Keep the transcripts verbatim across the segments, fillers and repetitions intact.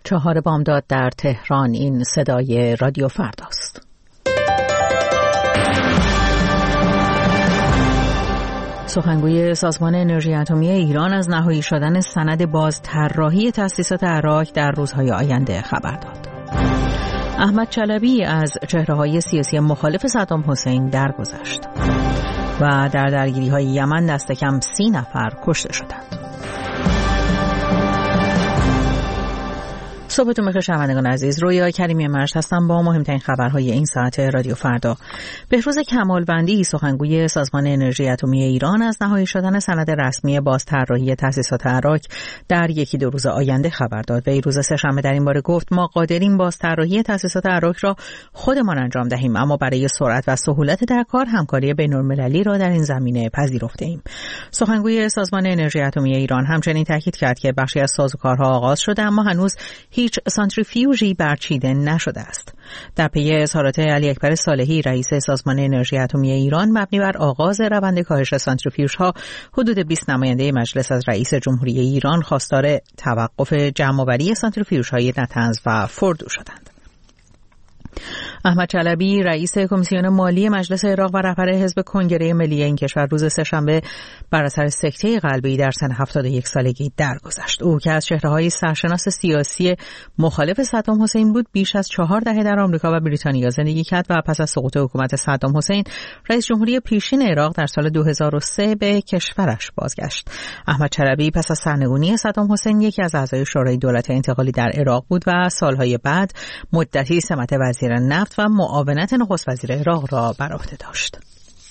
چهار بامداد در تهران. این صدای رادیو فرداست. سخنگوی سازمان انرژی اتمی ایران از نهایی شدن سند بازطراحی تأسیسات عراق در روزهای آینده خبر داد. احمد چلبی از چهره‌های سیاسی مخالف صدام حسین درگذشت و در درگیری‌های یمن دست کم سی نفر کشته شدند. صبحتون بخیر شنوندگان عزیز. رویا کریمی مرج هستم با مهمترین خبرهای این ساعت رادیو فردا. بهروز کمالوندی سخنگوی سازمان انرژی اتمی ایران از نهایی شدن سند رسمی بازطراحی تأسیسات عراق در یکی دو روز آینده خبر داد. وی روز سه‌شنبه در این باره گفت ما قادریم بازطراحی تأسیسات عراق را خودمان انجام دهیم، اما برای سرعت و سهولت در کار همکاری بین‌المللی را در این زمینه پذیرفته‌ایم. سخنگوی سازمان انرژی اتمی ایران همچنین تاکید کرد که بخشی از سازوکارها آغاز شده اما هنوز هیچ سانتریفیوژی برچیده نشده است. در پی اظهارات علی اکبر صالحی رئیس سازمان انرژی اتمی ایران مبنی بر آغاز روند کاهش سانتریفیوژها، حدود بیست نماینده مجلس از رئیس جمهوری ایران خواستار توقف جمع‌آوری سانتریفیوژهای نطنز و فردو شدند. احمد چلبی رئیس کمیسیون مالی مجلس عراق و رهبر حزب کنگره ملی این کشور روز سه‌شنبه بر اثر سکته قلبی در سن هفتاد و یک سالگی درگذشت. او که از چهره‌های سرشناس سیاسی مخالف صدام حسین بود، بیش از چهار دهه در آمریکا و بریتانیا زندگی کرد و پس از سقوط حکومت صدام حسین رئیس جمهوری پیشین عراق در سال دو هزار و سه به کشورش بازگشت. احمد چلبی پس از سرنگونی صدام حسین یکی از اعضای شورای دولت انتقالی در عراق بود و سالهای بعد مدتی سمت وزیر نفت و معاونت نخست وزیر عراق را بر عهده داشت.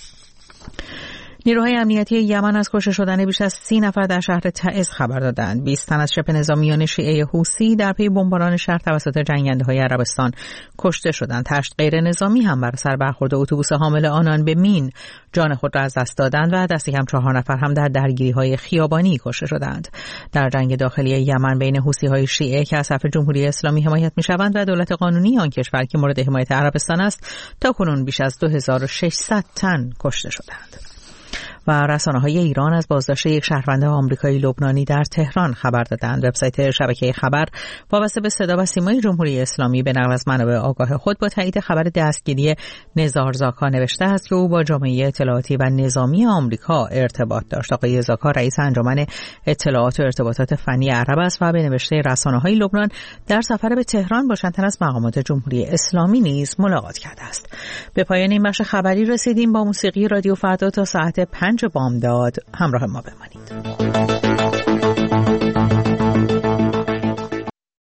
نیروهای امنیتی یمن از کشته شدن بیش از سی نفر در شهر تعز خبر دادند. بیست تن از شبه نظامیان شیعه حوثی در پی بمباران شهر توسط جنگنده‌های عربستان کشته شدند. هشت غیر نظامی هم بر اثر برخورد اتوبوس حامل آنان به مین جان خود را از دست دادند و دست کم چهار نفر هم در درگیری‌های خیابانی کشته شدند. در جنگ داخلی یمن بین حوثی‌های شیعه که از طرف جمهوری اسلامی حمایت می‌شوند و دولت قانونی آن کشور که مورد حمایت عربستان است، تاکنون بیش از دو هزار و ششصد تن کشته شدند. و رسانه‌های ایران از بازداشت یک شهروند آمریکایی لبنانی در تهران خبر دادند. وبسایت شبکه خبر وابسته به صدا و سیمای جمهوری اسلامی به نقل از منابع آگاه خود با تایید خبر دستگیری نزار زاکا نوشته است که او با جامعه اطلاعاتی و نظامی آمریکا ارتباط داشت. آقای زاکا رئیس انجمن اطلاعات و ارتباطات فنی عرب است و به نوشته رسانه‌های لبنان در سفر به تهران با چند تن از مقامات جمهوری اسلامی نیز ملاقات کرده است. به پایان این بخش خبری رسیدیم. با موسیقی رادیو فردا تا ساعت پنج بامداد همراه ما بمانید.